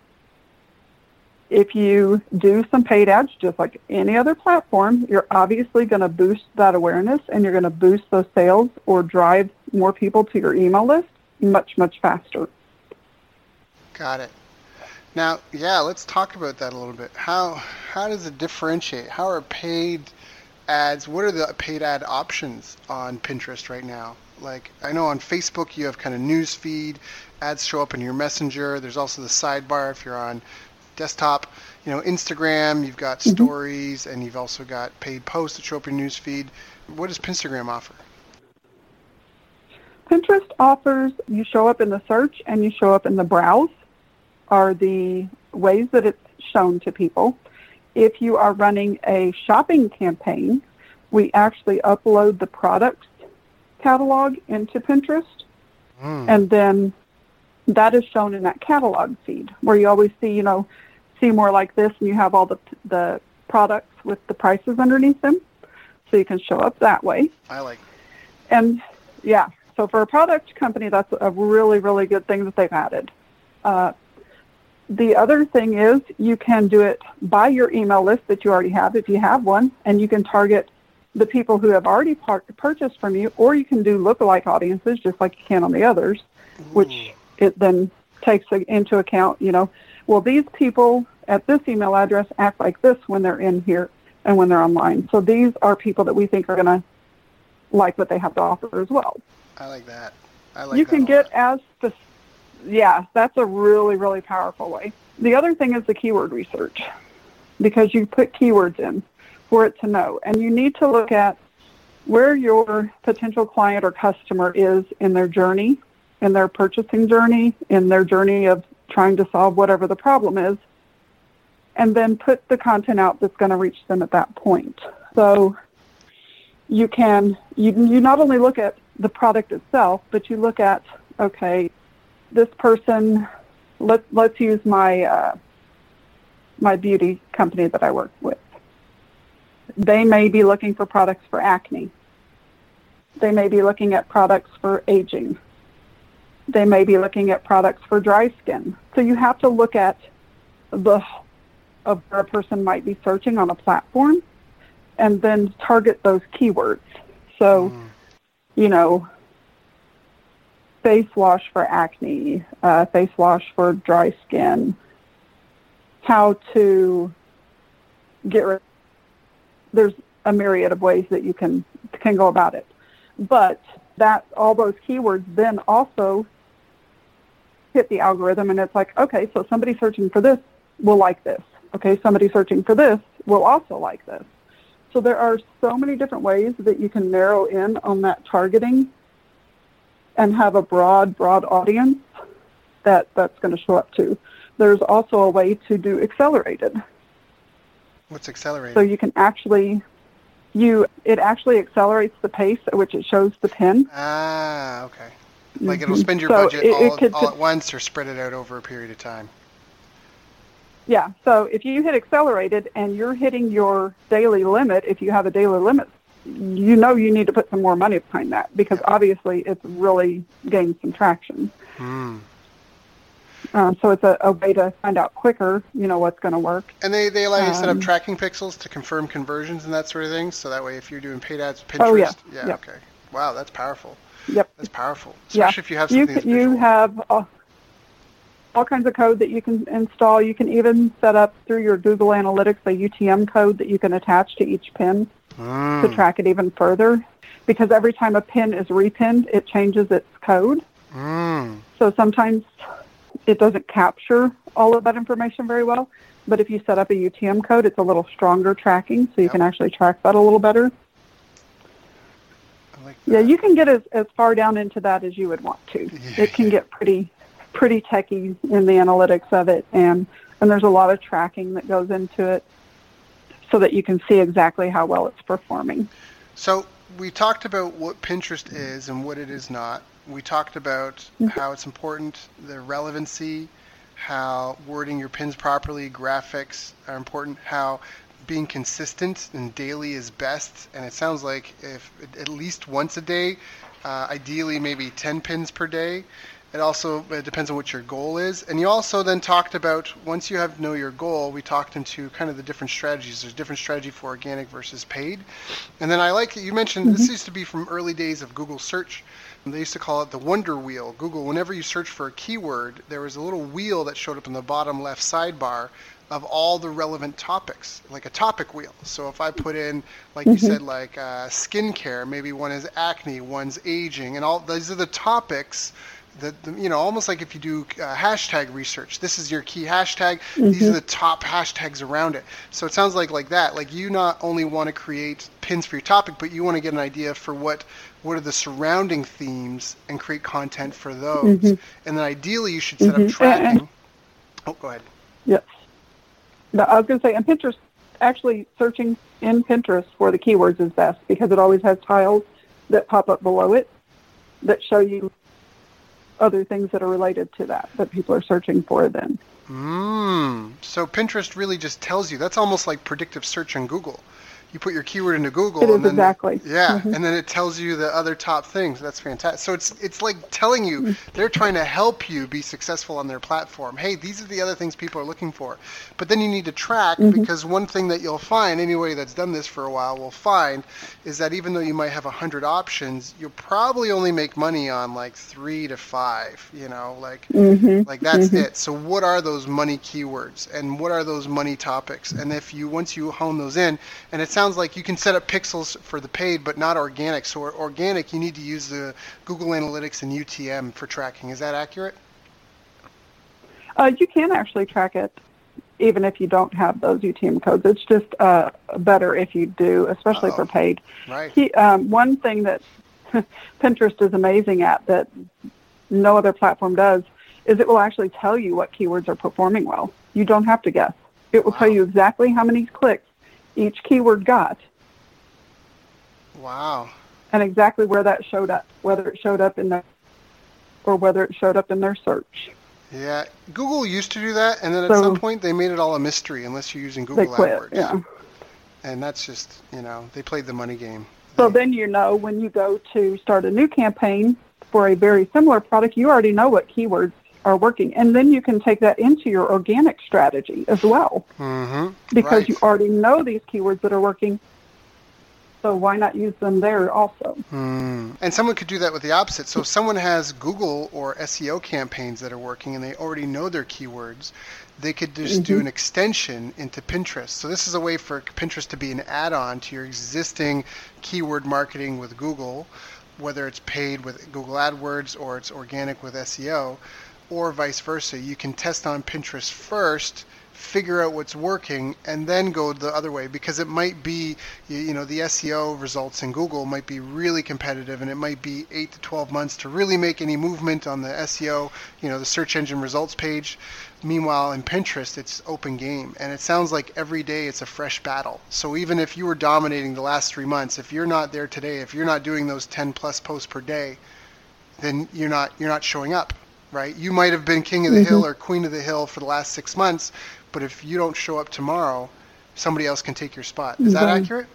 If you do some paid ads, just like any other platform, you're obviously going to boost that awareness and you're going to boost those sales or drive more people to your email list much, much faster. Got it. Now, yeah, let's talk about that a little bit. How how does it differentiate? How are paid ads, what are the paid ad options on Pinterest right now? Like, I know on Facebook you have kind of news feed, ads show up in your messenger. There's also the sidebar if you're on desktop. You know, Instagram, you've got mm-hmm. stories, and you've also got paid posts that show up in your news feed. What does Pinstagram offer? Pinterest offers you show up in the search and you show up in the browse are the ways that it's shown to people. If you are running a shopping campaign, we actually upload the products catalog into Pinterest, mm. and then that is shown in that catalog feed where you always see, you know, see more like this, and you have all the the products with the prices underneath them, so you can show up that way. I like it. And yeah, so for a product company, that's a really, really good thing that they've added. Uh, the other thing is you can do it by your email list that you already have, if you have one, and you can target the people who have already par- purchased from you, or you can do lookalike audiences just like you can on the others, Ooh. Which it then takes into account, you know, well, these people at this email address act like this when they're in here and when they're online. So these are people that we think are going to like what they have to offer as well. I like that. I like you that can get as specific. Yeah, that's a really, really powerful way. The other thing is the keyword research, because you put keywords in for it to know. And you need to look at where your potential client or customer is in their journey, in their purchasing journey, in their journey of trying to solve whatever the problem is, and then put the content out that's going to reach them at that point. So you can, you, you not only look at the product itself, but you look at, okay, this person, let, let's use my uh, my beauty company that I work with. They may be looking for products for acne. They may be looking at products for aging. They may be looking at products for dry skin. So you have to look at the of where a person might be searching on a platform and then target those keywords. So, mm. you know, face wash for acne, uh, face wash for dry skin, how to get rid. There's a myriad of ways that you can can go about it. But that all those keywords then also hit the algorithm, and it's like, okay, so somebody searching for this will like this. Okay, somebody searching for this will also like this. So there are so many different ways that you can narrow in on that targeting and have a broad, broad audience that that's going to show up to. There's also a way to do accelerated. What's accelerated? So you can actually, you it actually accelerates the pace at which it shows the pin. Ah, okay. Like it'll spend your so budget it, all, it could, all at once or spread it out over a period of time. Yeah, so if you hit accelerated and you're hitting your daily limit, if you have a daily limit, you know you need to put some more money behind that because yeah. obviously it's really gained some traction. Mm. Um, so it's a, a way to find out quicker, you know, what's going to work. And they, they allow you to set up Um, tracking pixels to confirm conversions and that sort of thing, so that way if you're doing paid ads, Pinterest, Oh, yeah. yeah, Yep. okay. Wow, that's powerful. Yep. That's powerful, especially Yeah. if you have You something that's can, you visual. have all, all kinds of code that you can install. You can even set up through your Google Analytics a U T M code that you can attach to each pin Mm. to track it even further. Because every time a pin is repinned, it changes its code. Mm. So sometimes it doesn't capture all of that information very well. But if you set up a U T M code, it's a little stronger tracking, so you Yep. can actually track that a little better. I like Yeah, that. you can get as, as far down into that as you would want to. Yeah, It can yeah. get pretty pretty techy in the analytics of it, and, and there's a lot of tracking that goes into it so that you can see exactly how well it's performing. So we talked about what Pinterest is and what it is not. We talked about Mm-hmm. how it's important, the relevancy, how wording your pins properly, graphics are important, how being consistent and daily is best. And it sounds like if at least once a day, uh, ideally maybe ten pins per day. It also it depends on what your goal is. And you also then talked about, once you have know your goal, we talked into kind of the different strategies. There's different strategy for organic versus paid. And then I like that you mentioned, mm-hmm. this used to be from early days of Google search. They used to call it the Wonder Wheel. Google, whenever you search for a keyword, there was a little wheel that showed up in the bottom left sidebar of all the relevant topics, like a topic wheel. So if I put in, like mm-hmm. you said, like uh, skincare, maybe one is acne, one's aging, and all these are the topics that, you know, almost like if you do uh, hashtag research, this is your key hashtag, mm-hmm. these are the top hashtags around it. So it sounds like like that, like you not only want to create pins for your topic, but you want to get an idea for what what are the surrounding themes and create content for those. Mm-hmm. And then ideally you should set mm-hmm. up tracking. And, and, oh, go ahead. Yes. No, I was going to say, and Pinterest, actually searching in Pinterest for the keywords is best because it always has tiles that pop up below it that show you other things that are related to that that people are searching for then. Mm. So Pinterest really just tells you, that's almost like predictive search on Google. You put your keyword into Google. It is and then, exactly. Yeah, mm-hmm. and then it tells you the other top things. That's fantastic. So it's it's like telling you, they're trying to help you be successful on their platform. Hey, these are the other things people are looking for. But then you need to track, mm-hmm. because one thing that you'll find, anybody that's done this for a while will find, is that even though you might have one hundred options, you'll probably only make money on like three to five, you know, like, mm-hmm. like that's mm-hmm. it. So what are those money keywords and what are those money topics? And if you, once you hone those in, and it sounds like you can set up pixels for the paid, but not organic. So organic, you need to use the Google Analytics and U T M for tracking. Is that accurate? Uh, you can actually track it even if you don't have those U T M codes. It's just uh, better if you do, especially Uh-oh. for paid. Right. He, um, one thing that Pinterest is amazing at that no other platform does is it will actually tell you what keywords are performing well. You don't have to guess. It will Wow. tell you exactly how many clicks each keyword got. Wow. And exactly where that showed up, whether it showed up in the, or whether it showed up in their search. Yeah, Google used to do that, and then at So some point they made it all a mystery unless you're using they Google quit. AdWords. Yeah. And that's just, you know, they played the money game. So They, then you know when you go to start a new campaign for a very similar product, you already know what keywords are working. And then you can take that into your organic strategy as well. mm-hmm, Because right. you already know these keywords that are working. So why not use them there also? Mm. And someone could do that with the opposite. So if someone has Google or S E O campaigns that are working and they already know their keywords, they could just Mm-hmm. do an extension into Pinterest. So this is a way for Pinterest to be an add-on to your existing keyword marketing with Google, whether it's paid with Google AdWords or it's organic with S E O, or vice versa. You can test on Pinterest first, figure out what's working, and then go the other way, because it might be, you know, the S E O results in Google might be really competitive, and it might be eight to twelve months to really make any movement on the S E O, you know, the search engine results page. Meanwhile, in Pinterest, it's open game, and it sounds like every day it's a fresh battle. So even if you were dominating the last three months, if you're not there today, if you're not doing those ten plus posts per day, then you're not you're not showing up, right? You might have been king of the Mm-hmm. hill or queen of the hill for the last six months, but if you don't show up tomorrow, somebody else can take your spot. Is that Mhm. accurate?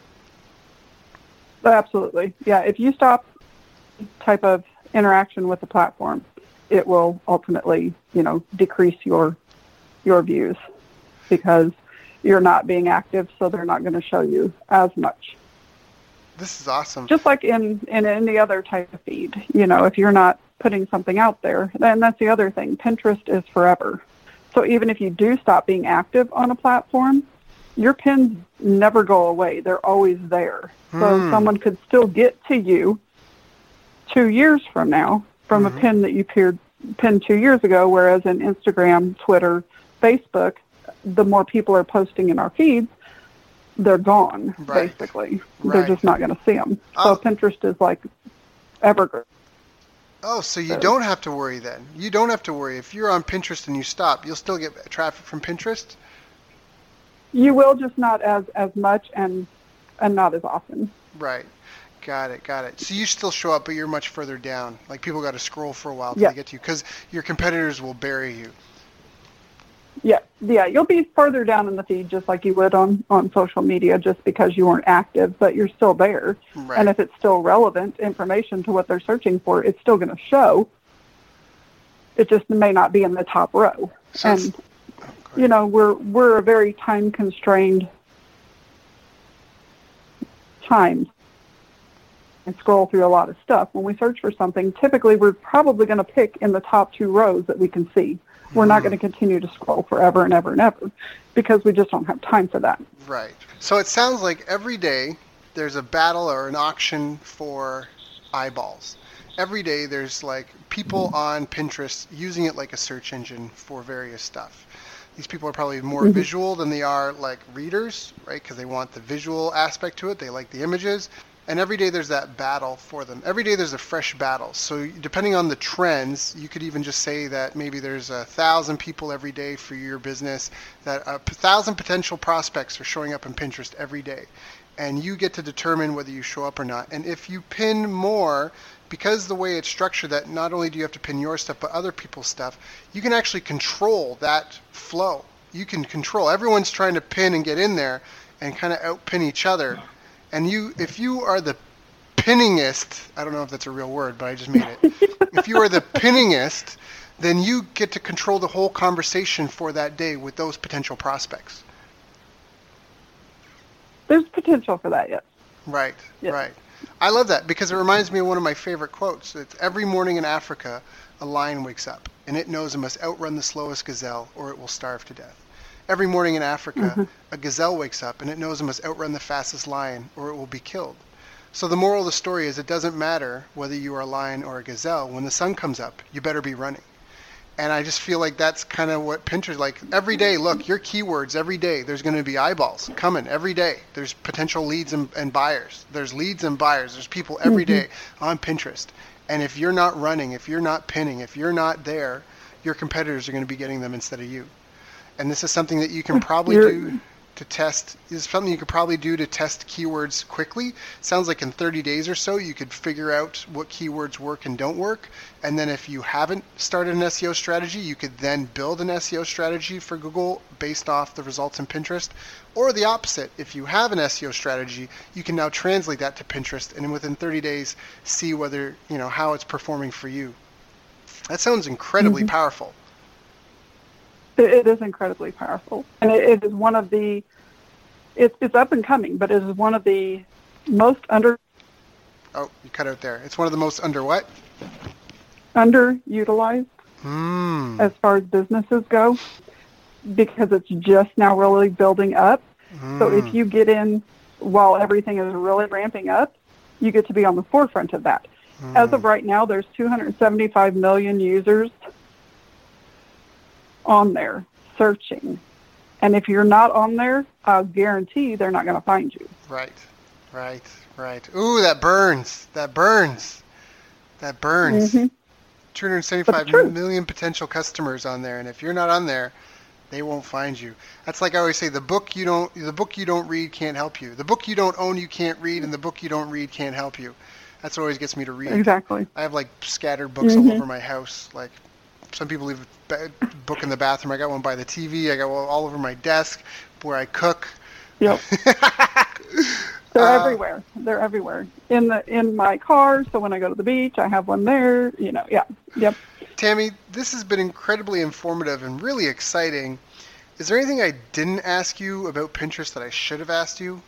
Absolutely. Yeah. If you stop type of interaction with the platform, it will ultimately, you know, decrease your your views because you're not being active, so they're not going to show you as much. This is awesome. Just like in, in any other type of feed, you know, if you're not putting something out there, then that's the other thing. Pinterest is forever. So even if you do stop being active on a platform, your pins never go away. They're always there. So Hmm. someone could still get to you two years from now from Mhm. a pin that you peered, pinned two years ago, whereas in Instagram, Twitter, Facebook, the more people are posting in our feeds, they're gone, Right. basically. They're Right. just not going to see them. Oh. So Pinterest is like evergreen. Oh, so you So- don't have to worry then. You don't have to worry. If you're on Pinterest and you stop, you'll still get traffic from Pinterest? You will, just not as, as much and and not as often. Right. Got it, got it. So you still show up, but you're much further down. Like people got to scroll for a while till Yeah. they get to you, because your competitors will bury you. Yeah, yeah, you'll be further down in the feed just like you would on, on social media just because you weren't active, but you're still there. Right. And if it's still relevant information to what they're searching for, it's still going to show. It just may not be in the top row. So and, it's- oh, go ahead. you know, we're we're a very time-constrained time and scroll through a lot of stuff. When we search for something, typically we're probably going to pick in the top two rows that we can see. We're not going to continue to scroll forever and ever and ever because we just don't have time for that. Right. So it sounds like every day there's a battle or an auction for eyeballs. Every day there's like people on Pinterest using it like a search engine for various stuff. These people are probably more Mhm. visual than they are like readers, right? Because they want the visual aspect to it. They like the images. And every day there's that battle for them. Every day there's a fresh battle. So depending on the trends, you could even just say that maybe there's a thousand people every day for your business, that a p- thousand potential prospects are showing up in Pinterest every day. And you get to determine whether you show up or not. And if you pin more, because the way it's structured, that not only do you have to pin your stuff, but other people's stuff, you can actually control that flow. You can control. Everyone's trying to pin and get in there and kind of outpin each other. And you, if you are the pinningest, I don't know if that's a real word, but I just made it. If you are the pinningest, then you get to control the whole conversation for that day with those potential prospects. There's potential for that, yes. Right, Yes. right. I love that because it reminds me of one of my favorite quotes. It's every morning in Africa, a lion wakes up, and it knows it must outrun the slowest gazelle or it will starve to death. Every morning in Africa, Mm-hmm. a gazelle wakes up, and it knows it must outrun the fastest lion or it will be killed. So the moral of the story is it doesn't matter whether you are a lion or a gazelle. When the sun comes up, you better be running. And I just feel like that's kind of what Pinterest, like every day, look, your keywords every day, there's going to be eyeballs coming every day. There's potential leads and, and buyers. There's leads and buyers. There's people every day on Pinterest. And if you're not running, if you're not pinning, if you're not there, your competitors are going to be getting them instead of you. And this is something that you can probably You're- do. to test, is something you could probably do to test keywords quickly. Sounds like in thirty days or so, you could figure out what keywords work and don't work. And then if you haven't started an S E O strategy, you could then build an S E O strategy for Google based off the results in Pinterest. Or the opposite, if you have an S E O strategy, you can now translate that to Pinterest and within thirty days see whether, you know, how it's performing for you. That sounds incredibly mm-hmm. powerful. It is incredibly powerful, and it, it is one of the, it's it's up and coming, but it is one of the most under. Oh, you cut out there. It's one of the most under what? Underutilized mm. as far as businesses go, because it's just now really building up. Mm. So if you get in while everything is really ramping up, you get to be on the forefront of that. Mm. As of right now, there's two hundred seventy-five million users on there searching, and if you're not on there, I'll guarantee they're not going to find you. Right, right, right. Ooh, that burns. That burns. That burns. Mm-hmm. two hundred seventy-five million potential customers on there, and if you're not on there, they won't find you. That's like I always say: the book you don't, the book you don't read can't help you. The book you don't own, you can't read, and the book you don't read can't help you. That's what always gets me to read. Exactly. I have like scattered books mm-hmm. all over my house, like. Some people leave a book in the bathroom. I got one by the T V. I got one all over my desk where I cook. Yep. They're uh, everywhere. They're everywhere. In the in my car, so when I go to the beach, I have one there. You know, yeah. Yep. Tammy, this has been incredibly informative and really exciting. Is there anything I didn't ask you about Pinterest that I should have asked you?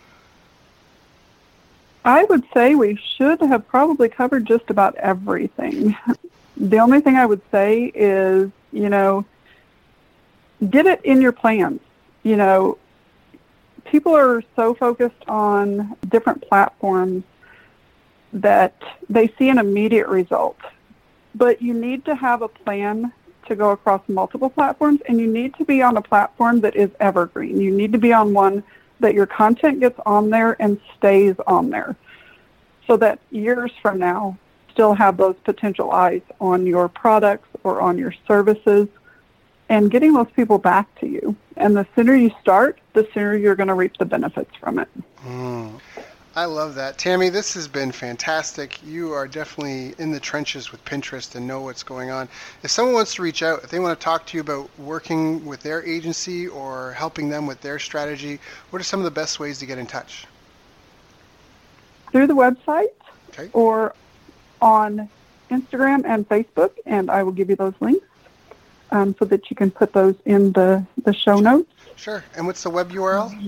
I would say we should have probably covered just about everything. The only thing I would say is, you know, get it in your plans. You know, people are so focused on different platforms that they see an immediate result. But you need to have a plan to go across multiple platforms, and you need to be on a platform that is evergreen. You need to be on one that your content gets on there and stays on there, so that years from now, still have those potential eyes on your products or on your services, and getting those people back to you. And the sooner you start, the sooner you're going to reap the benefits from it. Mm, I love that. Tammy, this has been fantastic. You are definitely in the trenches with Pinterest and know what's going on. If someone wants to reach out, if they want to talk to you about working with their agency or helping them with their strategy, what are some of the best ways to get in touch? Through the website okay. or on Instagram and Facebook, and I will give you those links um, so that you can put those in the, the show notes. Sure. And what's the web U R L?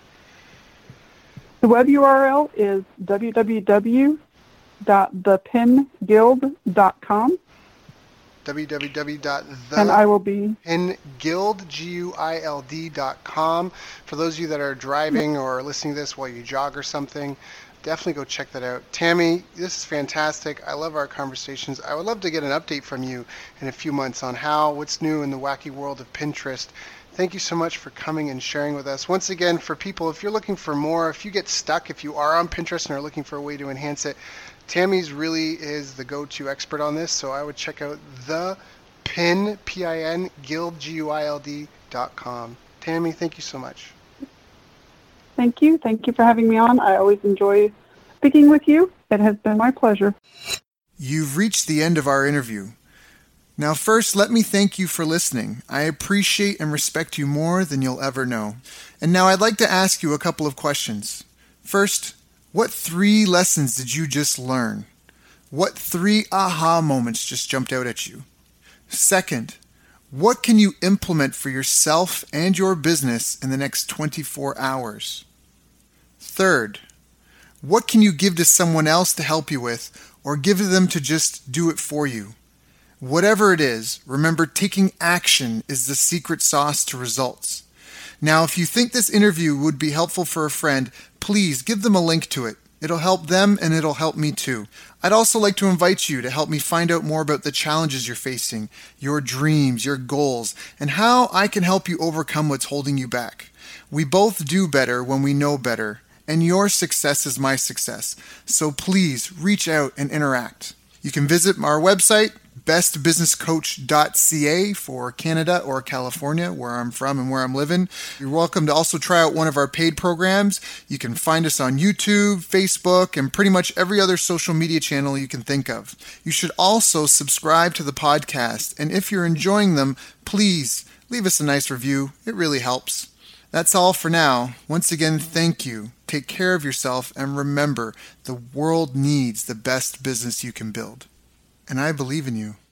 The web U R L is w w w dot the pin guild dot com. w w w dot the and I will be pin guild G U I L D dot com. For those of you that are driving or listening to this while you jog or something, definitely go check that out. Tammy, this is fantastic. I love our conversations. I would love to get an update from you in a few months on how, what's new in the wacky world of Pinterest. Thank you so much for coming and sharing with us. Once again, for people, if you're looking for more, if you get stuck, if you are on Pinterest and are looking for a way to enhance it, Tammy's really is the go-to expert on this, so I would check out the pin, P I N, guild, G U I L D dot com. Tammy, thank you so much. Thank you. Thank you for having me on. I always enjoy speaking with you. It has been my pleasure. You've reached the end of our interview. Now, first, let me thank you for listening. I appreciate and respect you more than you'll ever know. And now I'd like to ask you a couple of questions. First, what three lessons did you just learn? What three aha moments just jumped out at you? Second, what can you implement for yourself and your business in the next twenty-four hours? Third, what can you give to someone else to help you with, or give to them to just do it for you? Whatever it is, remember, taking action is the secret sauce to results. Now, if you think this interview would be helpful for a friend, please give them a link to it. It'll help them and it'll help me too. I'd also like to invite you to help me find out more about the challenges you're facing, your dreams, your goals, and how I can help you overcome what's holding you back. We both do better when we know better, and your success is my success. So please reach out and interact. You can visit our website, best business coach dot c a for Canada or California, where I'm from and where I'm living. You're welcome to also try out one of our paid programs. You can find us on YouTube, Facebook, and pretty much every other social media channel you can think of. You should also subscribe to the podcast, and if you're enjoying them, please leave us a nice review. It really helps. That's all for now. Once again, thank you. Take care of yourself, and remember, the world needs the best business you can build. And I believe in you.